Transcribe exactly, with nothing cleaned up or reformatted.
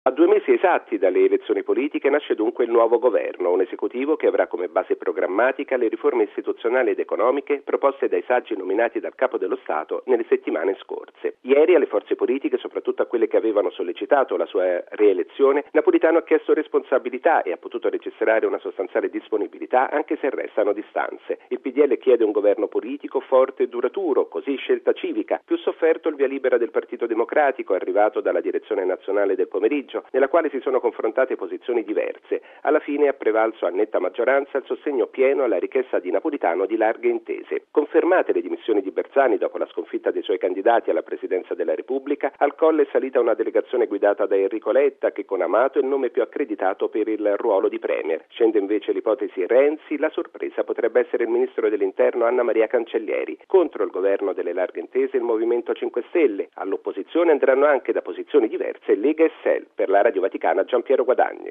A due mesi esatti dalle elezioni politiche nasce dunque il nuovo governo, un esecutivo che avrà come base programmatica le riforme istituzionali ed economiche proposte dai saggi nominati dal Capo dello Stato nelle settimane scorse. Ieri alle forze politiche, soprattutto a quelle che avevano sollecitato la sua rielezione, Napolitano ha chiesto responsabilità e ha potuto registrare una sostanziale disponibilità, anche se restano distanze. Il P D L chiede un governo politico forte e duraturo, così Scelta Civica, più sofferto il via libera del Partito Democratico, arrivato dalla direzione nazionale del pomeriggio, nella quale si sono confrontate posizioni diverse. Alla fine ha prevalso a netta maggioranza il sostegno pieno alla richiesta di Napolitano di larghe intese. Confermate le dimissioni di Bersani dopo la sconfitta dei suoi candidati alla presidenza della Repubblica, al Colle è salita una delegazione guidata da Enrico Letta, che con Amato è il nome più accreditato per il ruolo di premier. Scende invece l'ipotesi Renzi, la sorpresa potrebbe essere il ministro dell'Interno Anna Maria Cancellieri. Contro il governo delle larghe intese il Movimento cinque Stelle. All'opposizione andranno anche da posizioni diverse Lega e S E L. Per la Radio Vaticana Giampiero Guadagni.